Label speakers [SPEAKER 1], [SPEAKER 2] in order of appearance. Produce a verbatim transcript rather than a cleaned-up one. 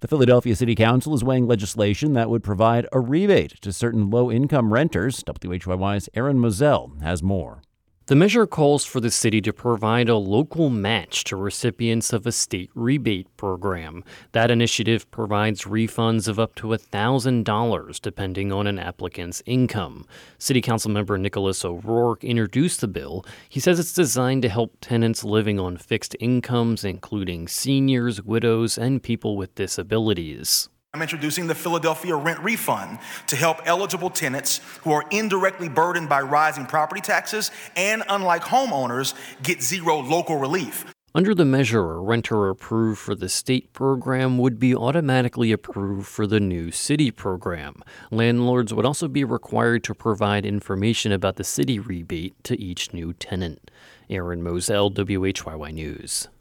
[SPEAKER 1] The Philadelphia City Council is weighing legislation that would provide a rebate to certain low-income renters. W H Y Y's Aaron Moselle has more.
[SPEAKER 2] The measure calls for the city to provide a local match to recipients of a state rebate program. That initiative provides refunds of up to one thousand dollars depending on an applicant's income. City Council member Nicholas O'Rourke introduced the bill. He says it's designed to help tenants living on fixed incomes, including seniors, widows, and people with disabilities.
[SPEAKER 3] I'm introducing the Philadelphia Rent Refund to help eligible tenants who are indirectly burdened by rising property taxes and, unlike homeowners, get zero local relief.
[SPEAKER 2] Under the measure, a renter approved for the state program would be automatically approved for the new city program. Landlords would also be required to provide information about the city rebate to each new tenant. Aaron Moselle, W H Y Y News.